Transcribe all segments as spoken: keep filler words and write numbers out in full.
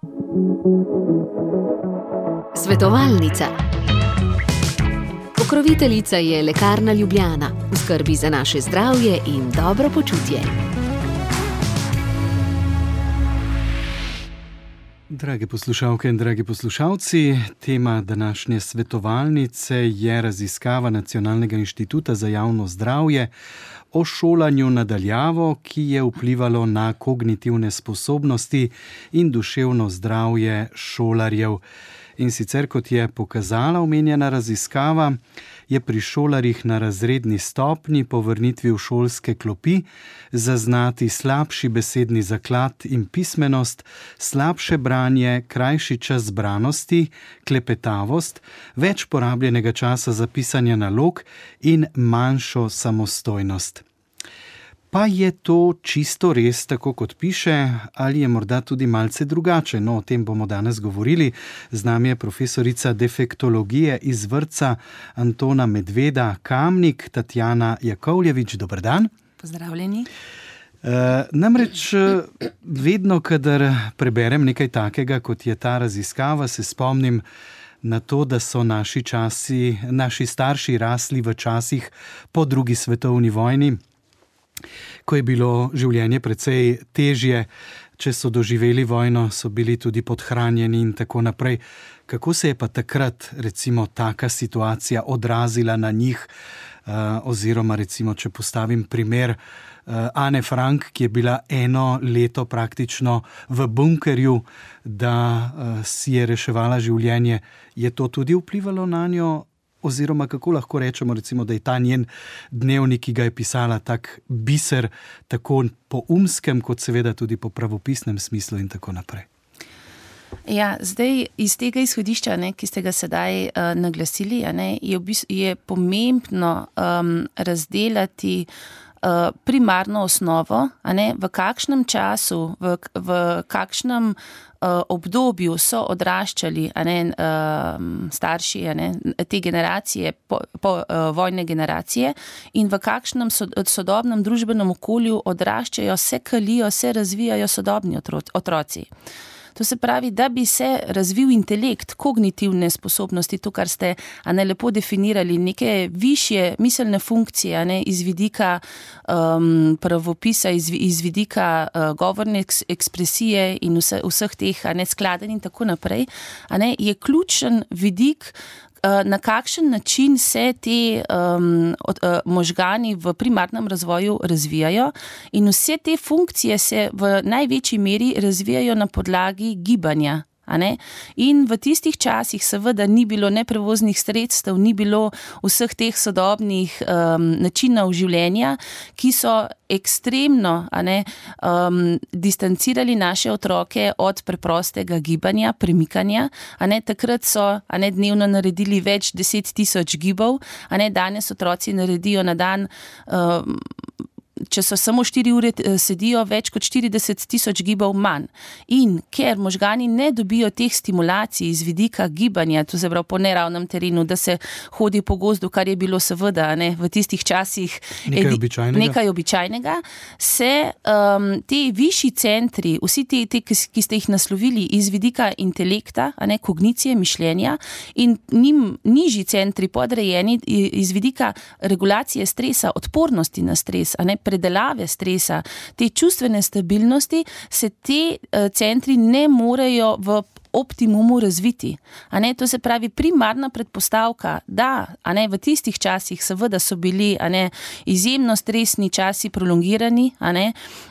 Svetovalnica. Pokroviteljica je Lekarna Ljubljana, v skrbi za naše zdravje in dobro počutje. Drage poslušalke in dragi poslušalci, tema današnje svetovalnice je raziskava Nacionalnega inštituta za javno zdravje o šolanju na daljavo, ki je vplivalo na kognitivne sposobnosti in duševno zdravje šolarjev. In sicer, kot je pokazala omenjena raziskava, je pri šolarjih na razredni stopnji po vrnitvi v šolske klopi zaznati slabši besedni zaklad in pismenost, slabše branje, krajši čas zbranosti, klepetavost, več porabljenega časa za pisanje nalog in manjšo samostojnost. Pa je to čisto res, tako kot piše, ali je morda tudi malce drugače? No, o tem bomo danes govorili. Z nami je profesorica defektologije iz vrtca Antona Medveda Kamnik, Tatjana Jakovljevič. Dober dan. Pozdravljeni. Uh, namreč vedno, kadar preberem nekaj takega, kot je ta raziskava, se spomnim na to, da so naši časi, naši starši rasli v časih po drugi svetovni vojni, ko je bilo življenje precej težje, če so doživeli vojno, so bili tudi podhranjeni in tako naprej. Kako se je pa takrat, recimo, taka situacija odrazila na njih, uh, oziroma recimo, če postavim primer uh, Ane Frank, ki je bila eno leto praktično v bunkerju, da uh, si je reševala življenje, je to tudi vplivalo na njo? Oziroma, kako lahko rečemo, recimo, da je ta njen dnevnik, ki ga je pisala, tak biser, tako po umskem, kot seveda tudi po pravopisnem smislu in tako naprej. Ja, zdaj iz tega izhodišča, ne, ki ste ga sedaj uh, naglasili, ne, je, v bistvu, je pomembno um, razdelati uh, primarno osnovo, a ne, v kakšnem času, v, v kakšnem obdobju so odraščali a ne, starši a ne, te generacije, po, po vojne generacije in v kakšnem sodobnem družbenem okolju odraščajo, se kalijo, se razvijajo sodobni otroci. To se pravi, da bi se razvil intelekt, kognitivne sposobnosti, to, kar ste a ne, lepo definirali, neke višje miselne funkcije a ne, iz vidika um, pravopisa, iz, iz vidika uh, govorne eks, ekspresije in vse, vseh teh a ne, skladenj in tako naprej, a ne, je ključen vidik, na kakšen način se te um, od, uh, možgani v primarnem razvoju razvijajo in vse te funkcije se v največji meri razvijajo na podlagi gibanja. A ne? In v tistih časih seveda ni bilo ne prevoznih sredstev, ni bilo vseh teh sodobnih um, načinov življenja, ki so ekstremno a ne, um, distancirali naše otroke od preprostega gibanja, premikanja. A ne? Takrat so a ne, dnevno naredili več deset tisoč gibov, a ne, danes otroci naredijo na dan um, če so samo štiri ure sedijo, več kot štirideset tisoč gibov manj. In ker možgani ne dobijo teh stimulacij iz vidika gibanja, to se pravi po neravnem terenu, da se hodi po gozdu, kar je bilo seveda ne, v tistih časih nekaj edi, običajnega. nekaj običajnega, se um, te višji centri, vsi te, te, ki ste jih naslovili iz vidika intelekta, a ne, kognicije, mišljenja, in njim nižji centri podrejeni iz vidika regulacije stresa, odpornosti na stres, a ne, predelave stresa, te čustvene stabilnosti, se te uh, centri ne morejo v optimumu razviti. A ne, to se pravi primarna predpostavka, da a ne, v tistih časih seveda so bili a ne, izjemno stresni časi prolongirani, a ne,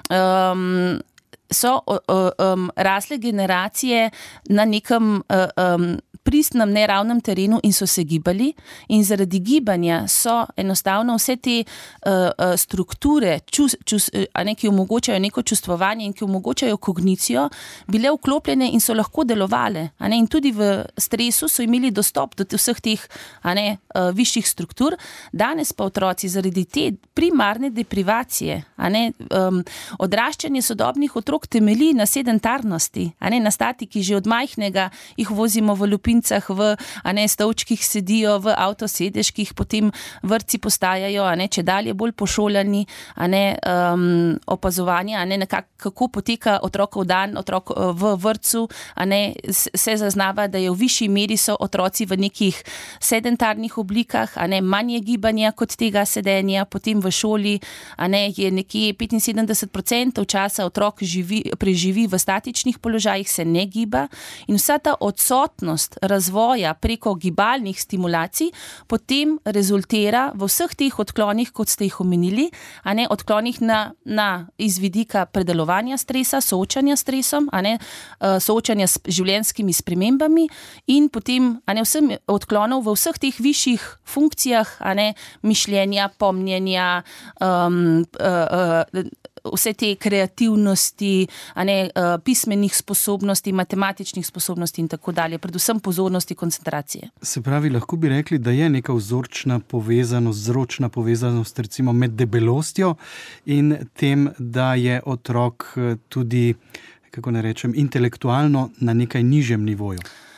um, so um, rasle generacije na nekem um, pristnem, neravnem terenu in so se gibali in zaradi gibanja so enostavno vse te uh, strukture, čus, čus, a ne, ki omogočajo neko čustvovanje in ki omogočajo kognicijo, bile vklopljene in so lahko delovale. A ne, in tudi v stresu so imeli dostop do vseh teh a ne, uh, višjih struktur. Danes pa otroci zaradi te primarne deprivacije, a ne, um, odraščanje sodobnih otrok temelji na sedentarnosti, a ne, na statiki, že od majhnega jih vozimo v lupin skupincah, v a ne, stolčkih sedijo, v avtosedežkih, potem vrtci postajajo, a ne, če dalje bolj pošolani, a ne, um, opazovanje, a ne, nekak, kako poteka otrokov dan, otrok v vrtcu, a ne, se zaznava, da je v višji meri so otroci v nekih sedentarnih oblikah, a ne, manje gibanja kot tega sedenja, potem v šoli, a ne, je nekje petinsedemdeset procentov časa otrok živi, preživi v statičnih položajih, se ne giba in vsa ta odsotnost razvoja preko gibalnih stimulacij potem rezultira v vseh teh odklonih, kot ste jih omenili, a ne, odklonih na, na iz vidika predelovanja stresa, soočanja s stresom, a ne, soočanja s življenjskimi spremembami in potem, a ne, vsem odklonov v vseh teh višjih funkcijah, a ne, mišljenja, pomnjenja, um, uh, uh, vse te kreativnosti, a ne, uh, pismenih sposobnosti, matematičnih sposobnosti in tako dalje, predvsem pozornosti, koncentracije. Se pravi, lahko bi rekli, da je neka vzročna povezanost, vzročna povezanost recimo med debelostjo in tem, da je otrok tudi, kako ne rečem, intelektualno na nekaj nižjem nivoju.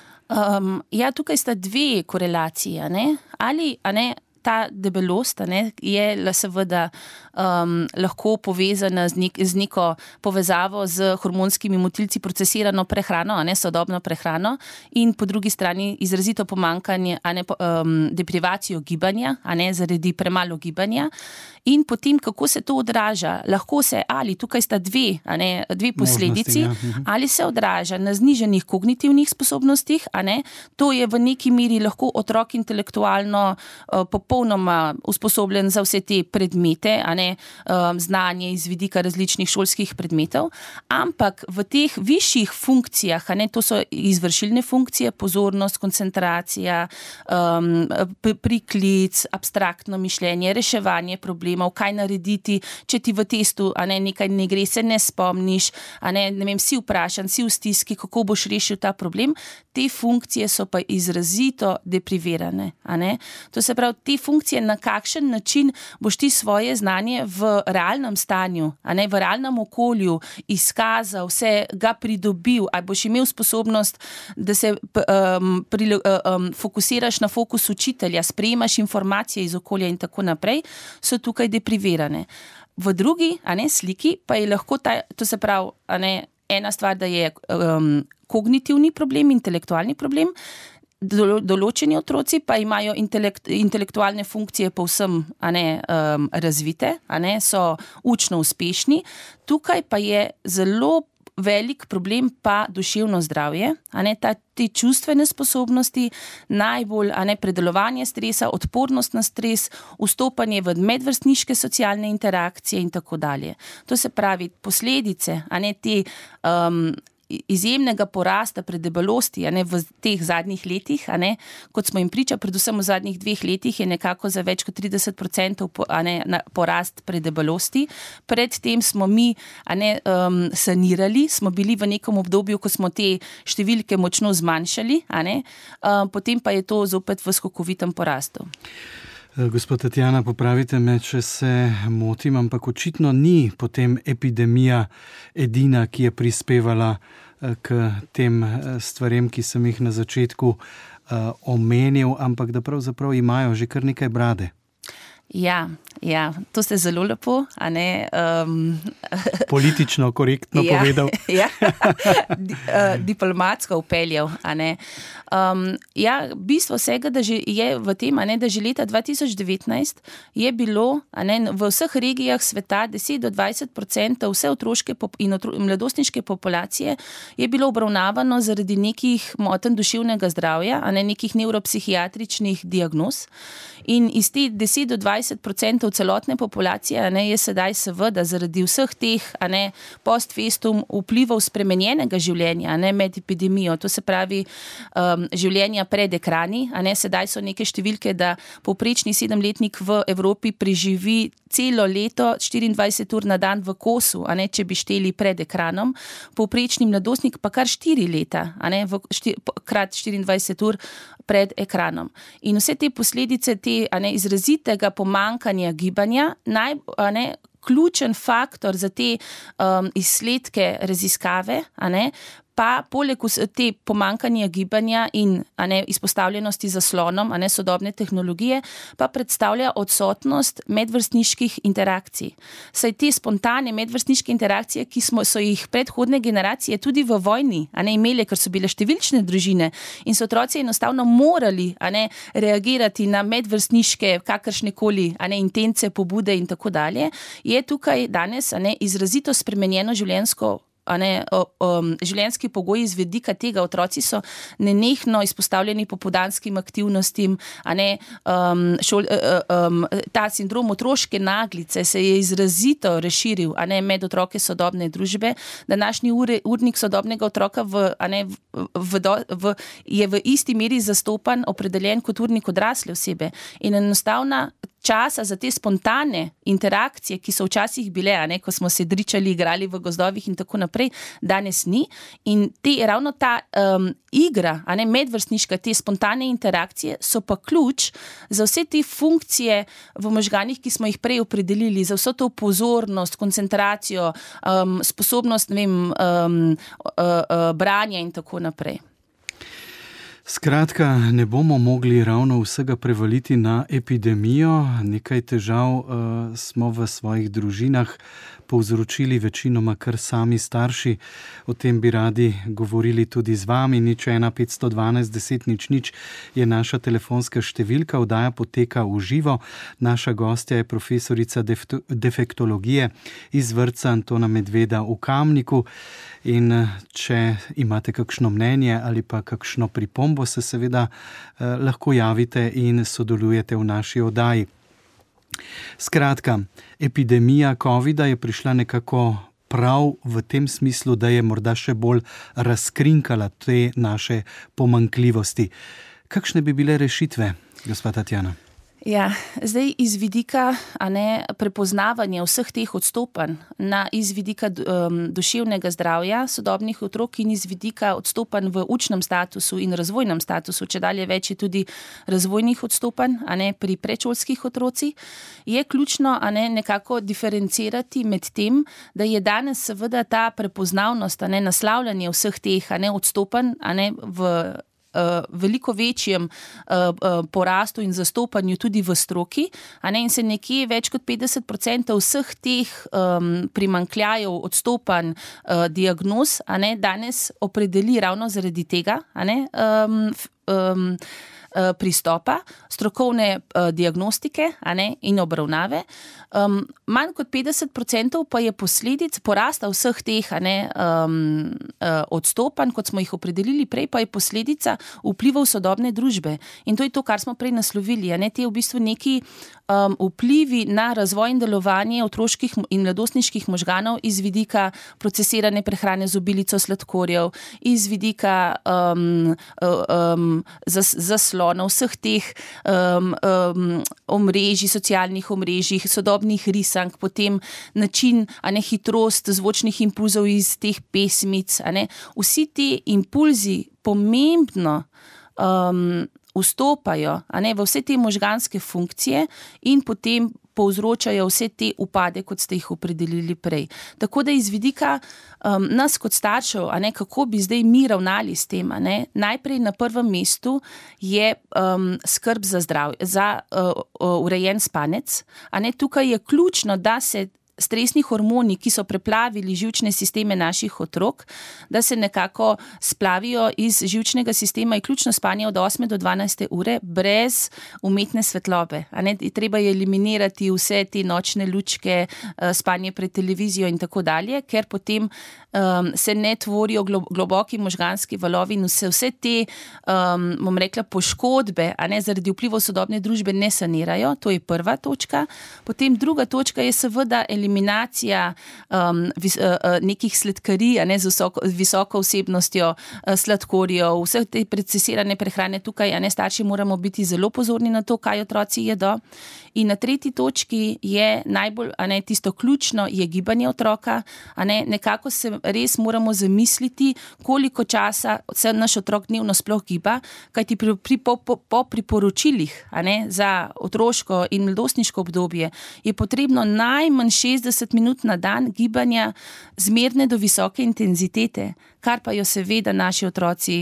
Um, ja, tukaj sta dve korelaciji, a ne, ali, a ne, ta debelost, a ne, je seveda um, lahko povezana z, nek, z neko povezavo z hormonskimi motilci procesirano prehrano, a ne, sodobno prehrano in po drugi strani izrazito pomankanje, a ne, um, deprivacijo gibanja, a ne, zaradi premalo gibanja. In potem, kako se to odraža? Lahko se, ali tukaj sta dve, a ne, dve posledici, možnosti, ja. Ali se odraža na zniženih kognitivnih sposobnostih, a ne, to je v neki meri lahko otrok intelektualno uh, popolnoma usposobljen za vse te predmete, a ne, um, znanje iz vidika različnih šolskih predmetov, ampak v teh višjih funkcijah, a ne, to so izvršilne funkcije, pozornost, koncentracija, um, priklic, abstraktno mišljenje, reševanje problemov, kaj narediti, če ti v testu, a ne, nekaj ne gre, se ne spomniš, a ne, ne vem, si vprašan, si v stiski, kako boš rešil ta problem, te funkcije so pa izrazito deprivirane, a ne. To se pravi, te funkcije, na kakšen način boš ti svoje znanje v realnem stanju, a ne, v realnem okolju izkazal, vse ga pridobil, ali boš imel sposobnost, da se um, pri, um, fokusiraš na fokus učitelja, sprejemaš informacije iz okolja in tako naprej, so tukaj deprivirane. V drugi, a ne, sliki pa je lahko ta, to se pravi, a ne, ena stvar, da je um, kognitivni problem, intelektualni problem, določeni otroci pa imajo intelekt, intelektualne funkcije povsem, a ne, um, razvite, a ne, so učno uspešni. Tukaj pa je zelo velik problem pa duševno zdravje, a ne, ta, te čustvene sposobnosti, najbolj, a ne, predelovanje stresa, odpornost na stres, vstopanje v medvrstniške socialne interakcije in tako dalje. To se pravi, posledice, a ne, te um, izjemnega porasta predebelosti, a ne, v teh zadnjih letih, a ne, kot smo jim priča, predvsem v zadnjih dveh letih je nekako za več kot trideset procentov a ne, porast predebelosti. Predtem smo mi, a ne, um, sanirali, smo bili v nekom obdobju, ko smo te številke močno zmanjšali, a ne, um, potem pa je to zopet v skokovitem porastu. Gospod Tatjana, popravite me, če se motim, ampak očitno ni potem epidemija edina, ki je prispevala k tem stvarem, ki sem jih na začetku omenil, ampak da pravzaprav imajo že kar nekaj brade. Ja, ja, to ste zelo lepo, a ne. Um, Politično korektno ja, povedal. Ja, diplomatsko upeljal, a ne. Um, ja, bistvo vsega, da že je v tem, a ne, da že leta dva tisoč devetnajst je bilo, a ne, v vseh regijah sveta deset do dvajset procentov vse otroške in otro, mladostniške populacije je bilo obravnavano zaradi nekih motenj duševnega zdravja, a ne, nekih nevropsihiatričnih diagnoz. In iz te deset do dvajset procentov celotne populacije, a ne, je sedaj seveda zaradi vseh teh, a ne, post festum vplivov spremenjenega življenja, a ne, med epidemijo, to se pravi um, življenja pred ekrani, a ne, sedaj so neke številke, da povprečni sedemletnik v Evropi preživi celo leto štiriindvajset ur na dan v kosu, a ne, če bi šteli pred ekranom, povprečni mladostnik pa kar štiri leta, a ne, v štir, krat štiriindvajset ur pred ekranom. In vse te posledice te, a ne, izrazitega pomankanja gibanja, naj, a ne, ključen faktor za te um, izsledke raziskave, a ne, pa poleg te pomankanja gibanja in a ne, izpostavljenosti zaslonom, a ne sodobne tehnologije, pa predstavlja odsotnost medvrstniških interakcij. Saj te spontane medvrstniške interakcije, ki smo, so jih predhodne generacije tudi v vojni, a ne imele, ker so bile številčne družine in so otroci enostavno morali, a ne, reagirati na medvrstniške kakršnekoli, a ne, intence, pobude in tako dalje, je tukaj danes, a ne, izrazito spremenjeno življenjsko A ne, um, življenjski pogoji iz vidika tega. Otroci so nenehno izpostavljeni popoldanskim aktivnostim, a ne, um, šol, um, ta sindrom otroške naglice se je izrazito razširil, a ne, med otroke sodobne družbe. Današnji ure, urnik sodobnega otroka v, a ne, v, v, v, je v isti meri zastopan, opredeljen kot urnik odrasle osebe. In enostavna časa za te spontane interakcije, ki so včasih bile, a ne, ko smo se dričali, igrali v gozdovih in tako naprej, danes ni. In te, ravno ta um, igra, a ne, medvrstniška, te spontane interakcije so pa ključ za vse te funkcije v možganih, ki smo jih prej opredelili, za vso to pozornost, koncentracijo, um, sposobnost, ne vem, um, uh, uh, branja in tako naprej. Skratka, ne bomo mogli ravno vsega prevaliti na epidemijo. Nekaj težav uh, smo v svojih družinah povzročili večinoma kar sami starši. O tem bi radi govorili tudi z vami. Nič ena petsto dvanajst deset nič nič je naša telefonska številka. Oddaja poteka v živo. Naša gostja je profesorica defektologije iz vrtca Antona Medveda v Kamniku. In če imate kakšno mnenje ali pa kakšno pripombo, se seveda eh, lahko javite in sodelujete v naši oddaji. Skratka, epidemija covida je prišla nekako prav v tem smislu, da je morda še bolj razkrinkala te naše pomanjkljivosti. Kakšne bi bile rešitve, gospa Tatjana? Ja, zdaj iz vidika, a ne, prepoznavanja vseh teh odstopanj na iz vidika um, duševnega zdravja sodobnih otrok in iz vidika odstopanj v učnem statusu in razvojnem statusu, če dalje več je tudi razvojnih odstopanj, a ne, pri predšolskih otrocih, je ključno, a ne, nekako diferencirati med tem, da je danes seveda ta prepoznavnost, a ne, naslavljanje vseh teh, a ne, odstopanj, a ne, v veliko večjem uh, porastu in zastopanju tudi v stroki, a ne, in se nekje več kot petdeset procentov vseh teh um, primanjkljajev, odstopanj, uh, diagnoz, a ne, danes opredeli ravno zaradi tega, a ne, um, um, pristopa, strokovne uh, diagnostike, a ne, in obravnave. Um, manj kot petdeset procentov pa je posledic porasta vseh teh, a ne, um, uh, odstopanj, kot smo jih opredelili prej, pa je posledica vplivov sodobne družbe. In to je to, kar smo prej naslovili, a ne, te v bistvu neki um, vplivi na razvoj in delovanje otroških in mladostniških možganov iz vidika procesirane prehrane z obilico sladkorjev, iz vidika um, um, zas, zaslov, na vseh teh um, um, omrežij, socialnih omrežjih, sodobnih risank, potem način, a ne, hitrost zvočnih impulzov iz teh pesmic, a ne, vsi ti impulzi pomembno um, vstopajo, a ne, v vse te možganske funkcije in potem povzročajo vse te upade, kot ste jih opredelili prej. Tako da iz vidika um, nas kot staršev, a ne, kako bi zdaj mi ravnali s tem, a ne, najprej na prvem mestu je um, skrb za zdravje, za uh, uh, urejen spanec, a ne, tukaj je ključno, da se stresni hormoni, ki so preplavili živčne sisteme naših otrok, da se nekako splavijo iz živčnega sistema, je ključno spanje od osme do dvanajste ure brez umetne svetlobe. A ne, treba je eliminirati vse te nočne lučke, spanje pred televizijo in tako dalje, ker potem um, se ne tvorijo globoki možganski valovi in vse, vse te, um, bom rekla, poškodbe, a ne, zaradi vplivov sodobne družbe ne sanirajo. To je prva točka. Potem druga točka je seveda eliminacija um, vis, uh, nekih sladkarij, a ne, z visoko, visoko vsebnostjo uh, sladkorjev, vse te procesirane prehrane tukaj, a ne, starši moramo biti zelo pozorni na to, kaj otroci jedo. In na tretji točki je najbolj, a ne, tisto ključno je gibanje otroka, a ne, nekako se res moramo zamisliti, koliko časa se naš otrok dnevno sploh giba, kajti pri, pri, po, po, po priporočilih, a ne, za otroško in mladostniško obdobje je potrebno najmanj šestdeset minut na dan gibanja zmerne do visoke intenzitete, kar pa jo seveda naši otroci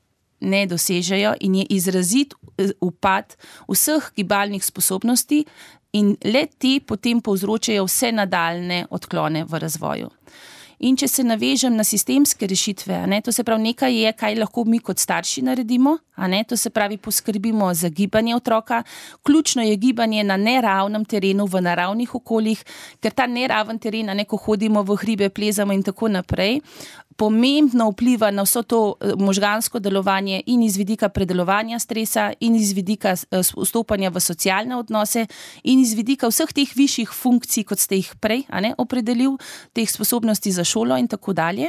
ne dosežejo in je izrazit upad vseh gibalnih sposobnosti in le ti potem povzročajo vse nadaljne odklone v razvoju. In če se navežem na sistemske rešitve, a ne, to se pravi nekaj je, kaj lahko mi kot starši naredimo, a ne, to se pravi poskrbimo za gibanje otroka, ključno je gibanje na neravnem terenu, v naravnih okoljih, ker ta neraven teren, a ne, ko hodimo v hribe, plezamo in tako naprej, pomembno vpliva na vso to možgansko delovanje in iz vidika predelovanja stresa in iz vidika vstopanja v socialne odnose in iz vidika vseh teh višjih funkcij, kot ste jih prej, a ne, opredelil, teh sposobnosti za šolo in tako dalje.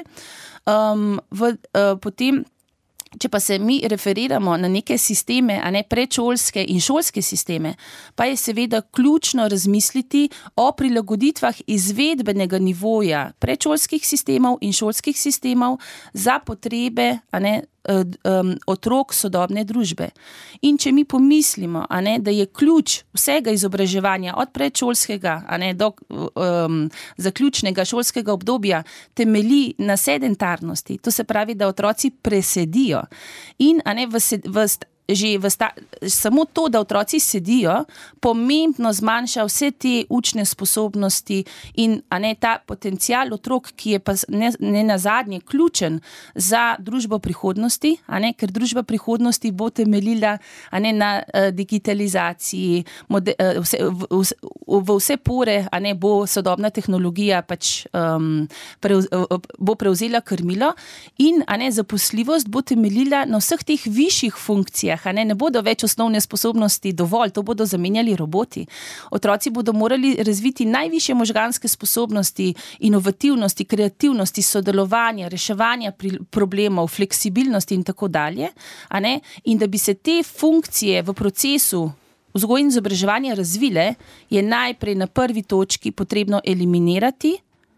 Um, v, uh, potem Če pa se mi referiramo na neke sisteme, a ne predšolske in šolske sisteme, pa je seveda ključno razmisliti o prilagoditvah izvedbenega nivoja predšolskih sistemov in šolskih sistemov za potrebe, a ne, um, otrok sodobne družbe. In če mi pomislimo, a ne, da je ključ vsega izobraževanja od predšolskega, a ne, do um, zaključnega šolskega obdobja temelji na sedentarnosti, to se pravi, da otroci presedijo. In a ne, v, v, že v sta, samo to, da otroci sedijo, pomembno zmanjša vse te učne sposobnosti in a ne, ta potencial otrok, ki je pa ne, ne nazadnje ključen za družbo prihodnosti, a ne, ker družba prihodnosti bo temeljila, a ne, na uh, digitalizaciji, mode, uh, vse, v, v, v vse pore, a ne, bo sodobna tehnologija pač um, prevz, uh, bo prevzela krmilo in a ne, zaposljivost bo temeljila na vseh teh višjih funkcijah. Ne, ne bodo več osnovne sposobnosti dovolj, to bodo zamenjali roboti. Otroci bodo morali razviti najvišje možganske sposobnosti, inovativnosti, kreativnosti, sodelovanja, reševanja problemov, fleksibilnosti in tako dalje. A ne? In da bi se te funkcije v procesu vzgoje in izobraževanja razvile, je najprej na prvi točki potrebno eliminirati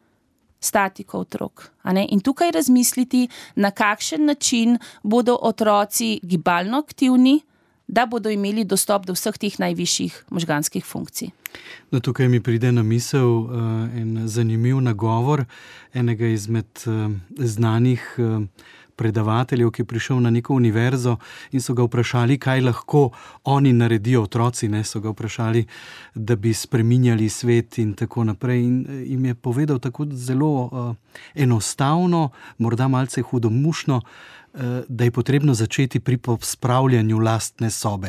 statiko otrok. A ne? In tukaj razmisliti, na kakšen način bodo otroci gibalno aktivni, da bodo imeli dostop do vseh teh najvišjih možganskih funkcij. No, tukaj mi pride na misel uh, en zanimiv nagovor enega izmed uh, znanih uh, predavateljev, ki je prišel na neko univerzo in so ga vprašali, kaj lahko oni naredijo, otroci, ne, so ga vprašali, da bi spreminjali svet in tako naprej. In jim je povedal tako zelo uh, enostavno, morda malce hudomušno, uh, da je potrebno začeti pri pospravljanju lastne sobe.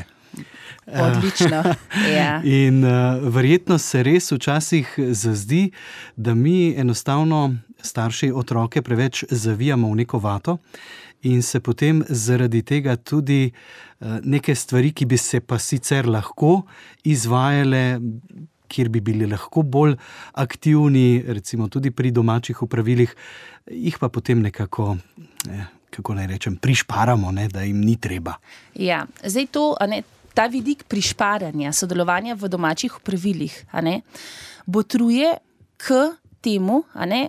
Odlično. Ja. In uh, verjetno se res včasih zazdi, da mi enostavno starši otroke preveč zavijamo v neko vato in se potem zaradi tega tudi uh, neke stvari, ki bi se pa sicer lahko izvajale, kjer bi bili lahko bolj aktivni, recimo tudi pri domačih opravilih, jih pa potem nekako, eh, kako naj rečem, prišparamo, ne, da jim ni treba. Ja, zdaj to, a ne, ta vidik prišparanja, sodelovanja v domačih opravilih, a ne, botruje k temu, a ne,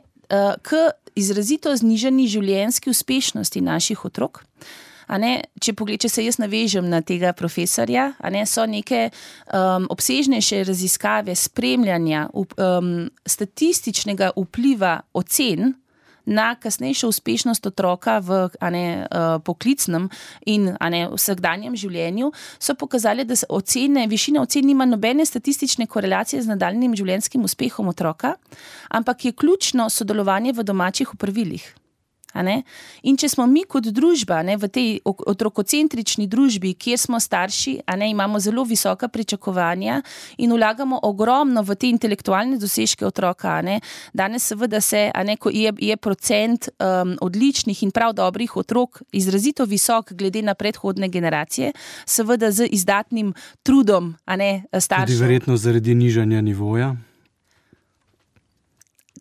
k izrazito znižani življenjski uspešnosti naših otrok. A ne, če, pogled, če se jaz navežem na tega profesorja, a ne, so neke um, obsežnejše raziskave spremljanja um, statističnega vpliva ocen na kasnejšo uspešnost otroka v a ne, uh, poklicnem in a ne, vsakdanjem življenju, so pokazali, da ocene, višina ocen nima nobene statistične korelacije z nadaljnjim življenjskim uspehom otroka, ampak je ključno sodelovanje v domačih opravilih. A ne? In če smo mi kot družba, ne, v tej otrokocentrični družbi, kjer smo starši, a ne, imamo zelo visoka pričakovanja in vlagamo ogromno v te intelektualne dosežke otroka, a ne, danes seveda se, a ne, ko je, je procent um, odličnih in prav dobrih otrok izrazito visok glede na predhodne generacije, seveda z izdatnim trudom, a ne, staršev. Tudi verjetno zaradi nižanja nivoja.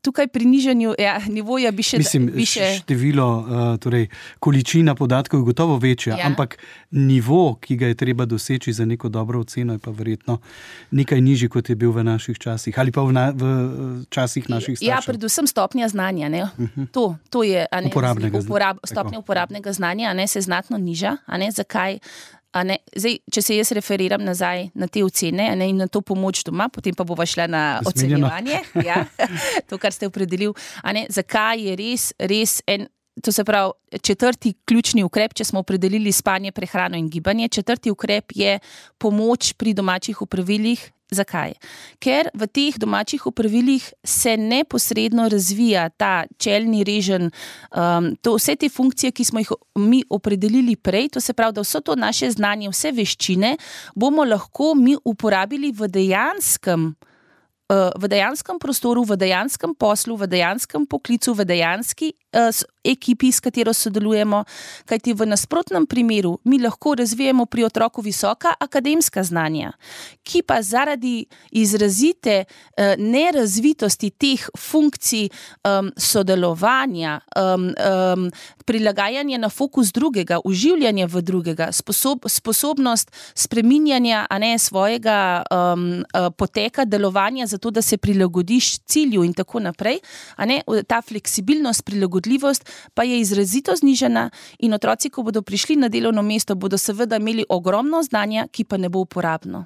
tukaj pri nižanju ja, nivoja bi še... Mislim, bi še... število, uh, torej količina podatkov je gotovo večja, ja. Ampak nivo, ki ga je treba doseči za neko dobro oceno, je pa verjetno nekaj nižji, kot je bil v naših časih ali pa v, na, v časih naših staršev. Ja, predvsem stopnja znanja. Ne? Uh-huh. To, to je a ne, uporabnega, uporab, stopnja uporabnega znanja, a ne, se znatno niža. A ne, zakaj? A ne, zdaj, če se jaz referiram nazaj na te ocene a ne, in na to pomoč doma, potem pa bova šla na Zmenjeno. Ocenjevanje. Ja, to, kar ste opredelil. A ne, zakaj je res, res en, to se pravi, četrti ključni ukrep, če smo opredelili spanje, prehrano in gibanje, četrti ukrep je pomoč pri domačih opravilih. Zakaj? Ker v teh domačih opravilih se neposredno razvija ta čelni reženj, um, to vse te funkcije, ki smo jih mi opredelili prej, to se pravi, da vse to naše znanje, vse veščine bomo lahko mi uporabili v dejanskem v dejanskem prostoru, v dejanskem poslu, v dejanskem poklicu, v dejanski uh, ekipi, s katero sodelujemo, kajti v nasprotnem primeru mi lahko razvijemo pri otroku visoka akademska znanja, ki pa zaradi izrazite uh, nerazvitosti teh funkcij um, sodelovanja, um, um, prilagajanja na fokus drugega, uživljanja v drugega, sposob, sposobnost spreminjanja a ne svojega um, uh, poteka delovanja, zato da se prilagodiš cilju in tako naprej, a ne, ta fleksibilnost, prilagodljivost pa je izrazito znižana in otroci, ko bodo prišli na delovno mesto, bodo seveda imeli ogromno znanja, ki pa ne bo uporabno.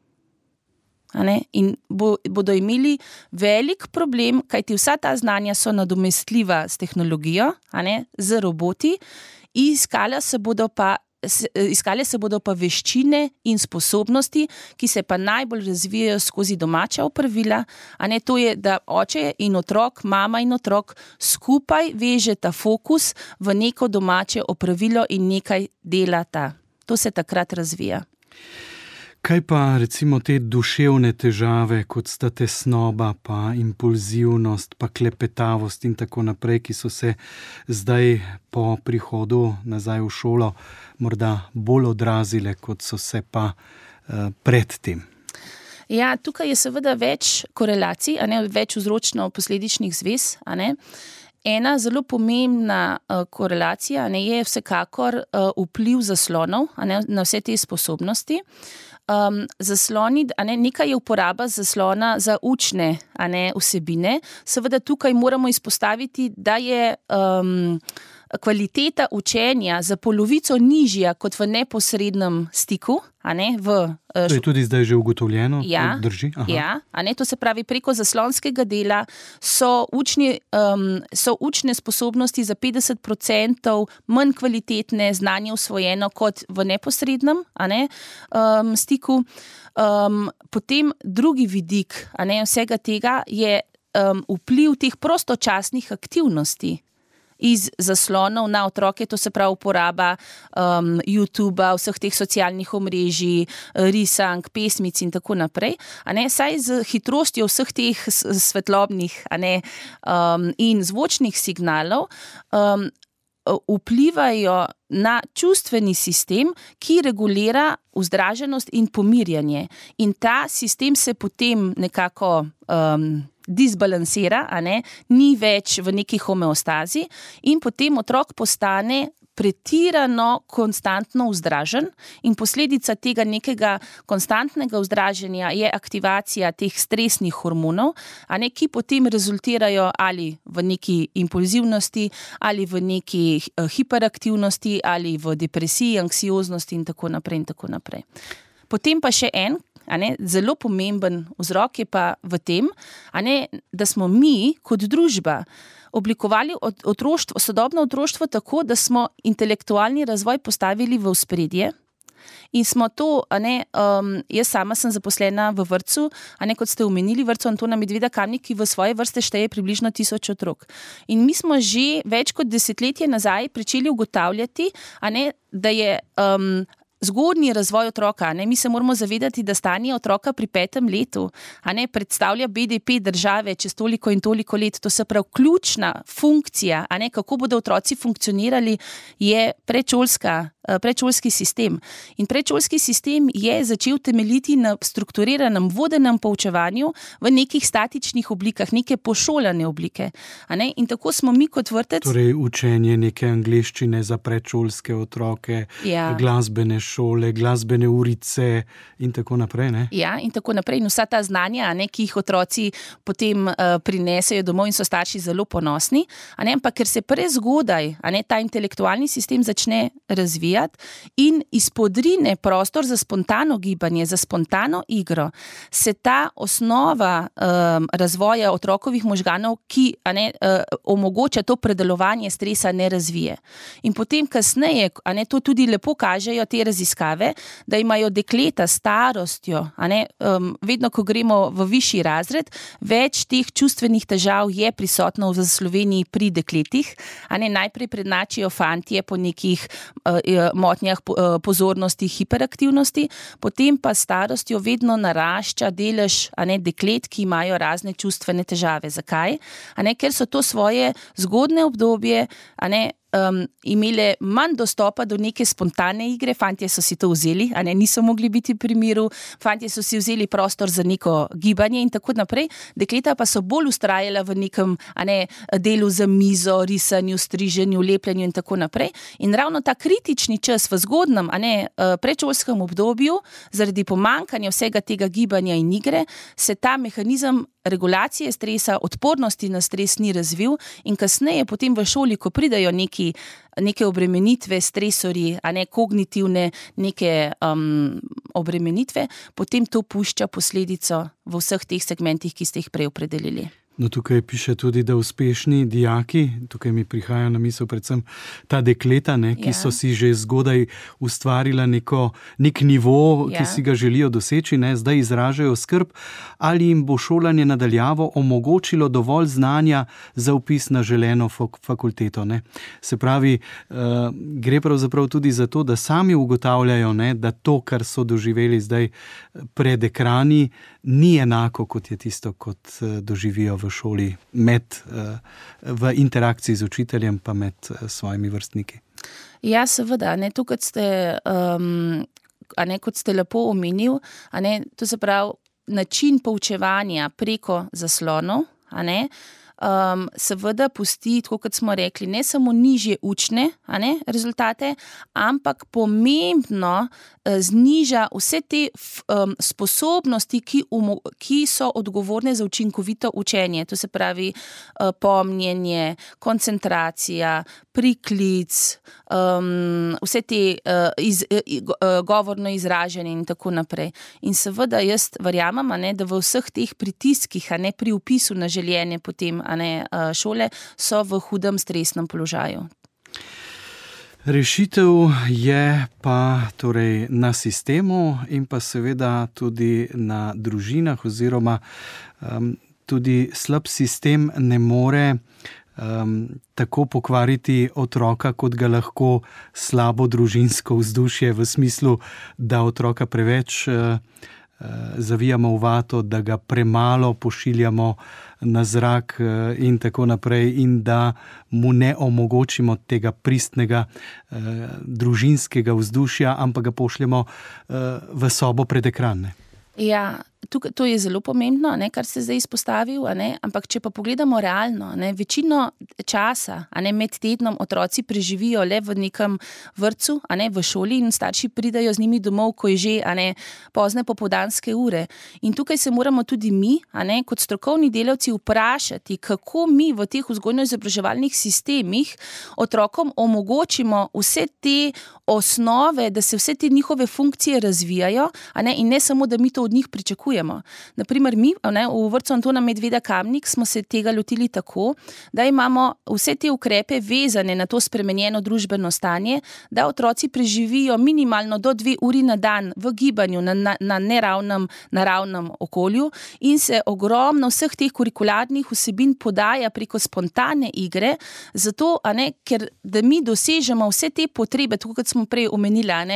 A ne, in bo, bodo imeli velik problem, kajti vsa ta znanja so nadomestljiva s tehnologijo, a ne, z roboti, iskala se bodo pa Iskale se bodo pa veščine in sposobnosti, ki se pa najbolj razvijajo skozi domača opravila, a ne, to je, da oče in otrok, mama in otrok skupaj vežeta fokus v neko domače opravilo in nekaj delata. To se takrat razvija. Kaj pa recimo te duševne težave, kot sta tesnoba, pa impulzivnost, pa klepetavost in tako naprej, ki so se zdaj po prihodu nazaj v šolo morda bolj odrazile, kot so se pa uh, predtem? Ja, tukaj je seveda več korelacij, a ne, več vzročno-posledičnih zvez, a ne. Ena zelo pomembna uh, korelacija, a ne, je vsekakor uh, vpliv zaslonov, a ne, na vse te sposobnosti. Um, zasloni, a ne, nekaj je uporaba zaslona za učne, a ne, vsebine. Seveda tukaj moramo izpostaviti, da je um, kvaliteta učenja za polovico nižja kot v neposrednem stiku, a ne, v... Uh, to je tudi zdaj že ugotovljeno, ja, drži? Aha. Ja, a ne, to se pravi, preko zaslonskega dela so, učni, um, so učne sposobnosti za petdeset procentov manj kvalitetne, znanje usvojeno kot v neposrednem, a ne, um, stiku. Um, potem drugi vidik, a ne, vsega tega je um, vpliv teh prostočasnih aktivnosti iz zaslonov na otroke, to se pravi uporaba um, YouTubea, vseh teh socialnih omrežij, risank, pesmic in tako naprej. A ne, saj z hitrostjo vseh teh svetlobnih a ne, um, in zvočnih signalov um, vplivajo na čustveni sistem, ki regulira vzdraženost in pomirjanje. In ta sistem se potem nekako um, disbalansira, a ne, ni več v neki homeostazi in potem otrok postane pretirano konstantno vzdražen in posledica tega nekega konstantnega vzdraženja je aktivacija teh stresnih hormonov, a ne, ki potem rezultirajo ali v neki impulzivnosti, ali v neki hiperaktivnosti, ali v depresiji, anksioznosti in tako naprej in tako naprej. Potem pa še en, a ne, zelo pomemben vzrok je pa v tem, a ne, da smo mi kot družba oblikovali otroštvo, sodobno otroštvo tako, da smo intelektualni razvoj postavili v ospredje in smo to, a ne, um, jaz sama sem zaposlena v vrtcu, a ne, kot ste omenili, vrtcu Antona Medveda Kamnik, ki v svoje vrste šteje približno tisoč otrok. In mi smo že več kot desetletje nazaj pričeli ugotavljati, a ne, da je um, zgodnji razvoj otroka, ne, mi se moramo zavedati, da stanje otroka pri petem letu, a ne, predstavlja B D P države čez toliko in toliko let, to se pravi ključna funkcija, a ne, kako bodo otroci funkcionirali, je predšolska predšolski sistem. In predšolski sistem je začel temeljiti na strukturiranem, vodenem poučevanju v nekih statičnih oblikah, neke pošolane oblike. A ne? In tako smo mi kot vrtec... Torej učenje neke angleščine za predšolske otroke, ja. Glasbene šole, glasbene urice in tako naprej, ne? Ja, in tako naprej. In vsa ta znanja, a ne, ki jih otroci potem uh, prinesejo domov in so starši zelo ponosni, a ne? Ampak ker se prezgodaj, a ne, ta intelektualni sistem začne razvijati in izpodrine prostor za spontano gibanje, za spontano igro, se ta osnova um, razvoja otrokovih možganov, ki a ne, uh, omogoča to predelovanje stresa, ne razvije. In potem kasneje, a ne, to tudi lepo kažejo te raziskave, da imajo dekleta s starostjo, a ne, um, vedno, ko gremo v višji razred, več teh čustvenih težav je prisotno v Sloveniji pri dekletih, a ne, najprej prednačijo fantje po nekih uh, motnjah pozornosti, hiperaktivnosti, potem pa starostjo vedno narašča delež, a ne, deklet, ki imajo razne čustvene težave. Zakaj? A ne, ker so to svoje zgodne obdobje, a ne, Um, imele manj dostopa do neke spontane igre, fantje so si to vzeli, a ne, niso mogli biti pri miru, fantje so si vzeli prostor za neko gibanje in tako naprej, dekleta pa so bolj ustrajala v nekem, a ne, delu za mizo, risanju, striženju, lepljenju in tako naprej. In ravno ta kritični čas v zgodnem, a ne, predšolskem obdobju, zaradi pomanjkanja vsega tega gibanja in igre, se ta mehanizem regulacije stresa, odpornosti na stres ni razvil in kasneje potem v šoli, ko pridajo neki, neke obremenitve, stresorji, a ne kognitivne neke um, obremenitve, potem to pušča posledico v vseh teh segmentih, ki ste jih prej opredelili. No, tukaj piše tudi, da uspešni dijaki, tukaj mi prihaja na misel predvsem ta dekleta, ne, ki ja. so si že zgodaj ustvarila neko, nek nivo, ja. ki si ga želijo doseči, ne, zdaj izražajo skrb, ali jim bo šolanje nadaljavo omogočilo dovolj znanja za vpis na želeno fakulteto. Ne. Se pravi, uh, gre pravzaprav tudi za to, da sami ugotavljajo, ne, da to, kar so doživeli zdaj pred ekrani, ni enako, kot je tisto, kot uh, doživijo v šoli, med, v interakciji z učiteljem, pa med svojimi vrstniki. Ja, seveda, ne, to, kot ste, um, a ne, kot ste lepo omenil, a ne, to se pravi način poučevanja preko zaslonov, a ne, Um, seveda pusti, tako kot smo rekli, ne samo nižje učne, a ne, rezultate, ampak pomembno uh, zniža vse te um, sposobnosti, ki, umo, ki so odgovorne za učinkovito učenje. To se pravi uh, pomnjenje, koncentracija, priklic, um, vse te uh, iz, uh, govorno izražanje in tako naprej. In seveda jaz verjamem, a ne, da v vseh teh pritiskih, a ne, pri vpisu na željenje potem, a ne, šole, so v hudem stresnem položaju. Rešitev je pa torej na sistemu in pa seveda tudi na družinah oziroma um, tudi slab sistem ne more um, tako pokvariti otroka, kot ga lahko slabo družinsko vzdušje, v smislu, da otroka preveč uh, zavijamo v vato, da ga premalo pošiljamo na zrak in tako naprej in da mu ne omogočimo tega pristnega eh, družinskega vzdušja, ampak ga pošljemo eh, v sobo pred ekran. Ja, tukaj, to je zelo pomembno, ne, kar ste zdaj izpostavil, a ne, ampak če pa pogledamo realno, ne, večino časa, a ne, med tednom otroci preživijo le v nekem vrtcu, a ne, v šoli in starši pridajo z njimi domov, ko je že, a ne, pozne popoldanske ure. In tukaj se moramo tudi mi, a ne, kot strokovni delavci vprašati, kako mi v teh vzgojno-izobraževalnih sistemih otrokom omogočimo vse te osnove, da se vse te njihove funkcije razvijajo, a ne, in ne samo, da mi to od njih pričakujemo. Naprimer, mi, ne, v vrtcu Antona Medveda Kamnik smo se tega lotili tako, da imamo vse te ukrepe vezane na to spremenjeno družbeno stanje, da otroci preživijo minimalno do dve uri na dan v gibanju na, na, na neravnem, naravnem okolju in se ogromno vseh teh kurikularnih vsebin podaja preko spontane igre, zato, a ne, ker da mi dosežemo vse te potrebe, tako kot smo prej omenili, a ne,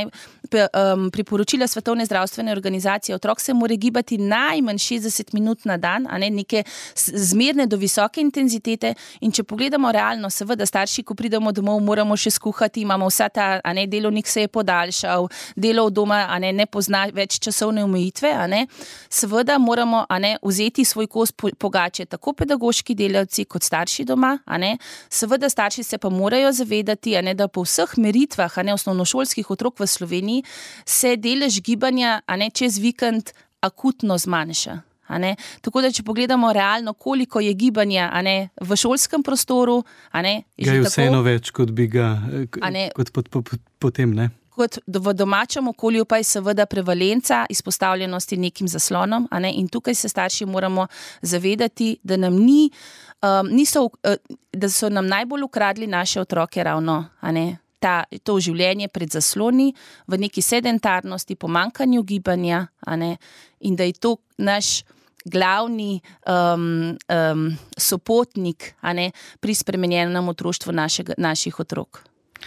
priporočila Svetovne zdravstvene organizacije, otrok se mora gibati najmanj šestdeset minut na dan, a ne neke zmerne do visoke intenzitete. In če pogledamo realno, seveda starši, ko pridemo domov, moramo še skuhati, imamo vsa ta, a ne, delovnik se je podaljšal, delo od doma, a ne, ne pozna več časovne omejitve, a ne. Seveda moramo, a ne, vzeti svoj kos pogače, tako pedagoški delavci kot starši doma, a ne. Seveda starši se pa morajo zavedati, a ne, da po vseh meritvah, a ne, osnovnošolskih otrok v Sloveniji se delež gibanja, a ne, čez vikend akutno zmanjša. A ne. Tako da, če pogledamo realno, koliko je gibanja, a ne, v šolskem prostoru, a ne, ga je vseeno več, kot bi ga, ne, kot pot, pot, potem, ne? Kot v domačem okolju pa je seveda prevalenca izpostavljenosti nekim zaslonom, a ne, in tukaj se starši moramo zavedati, da nam ni, um, niso, da so nam najbolj ukradli naše otroke ravno, a ne, ta, to življenje pred zasloni, v neki sedentarnosti, pomanjkanju gibanja, a ne, in da je to naš glavni um, um, sopotnik, a ne, pri spremenjenem otroštvu našega, naših otrok.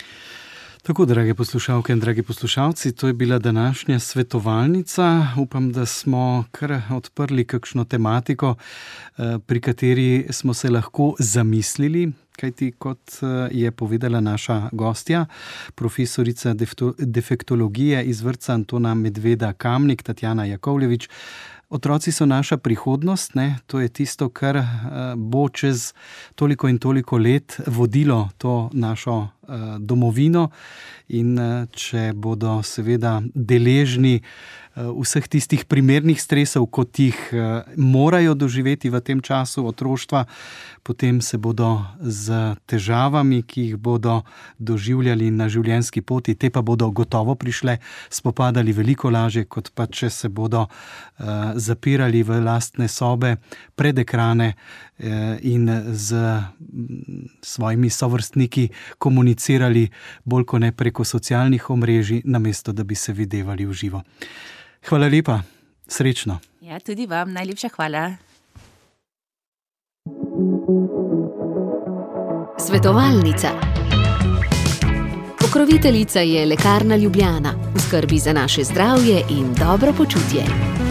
Tako, drage poslušalke in dragi poslušalci, to je bila današnja svetovalnica. Upam, da smo kar odprli kakšno tematiko, pri kateri smo se lahko zamislili, kajti kot je povedala naša gostja, profesorica defektologije iz vrtca Antona Medveda Kamnik, Tatjana Jakovljevič, otroci so naša prihodnost, ne? To je tisto, kar bo čez toliko in toliko let vodilo to našo domovino, in če bodo seveda deležni vseh tistih primernih stresov, kot jih morajo doživeti v tem času otroštva, potem se bodo z težavami, ki jih bodo doživljali na življenjski poti, te pa bodo gotovo prišle, spopadali veliko lažje, kot pa če se bodo zapirali v lastne sobe pred ekrane in z svojimi sovrstniki komunicirali bolj kot ne preko socialnih omrežij, namesto da bi se videvali v živo. Hvala lepa, srečno. Ja, tudi vam najlepša hvala. Svetovalnica. Pokroviteljica je Lekarna Ljubljana, v skrbi za naše zdravje in dobro počutje.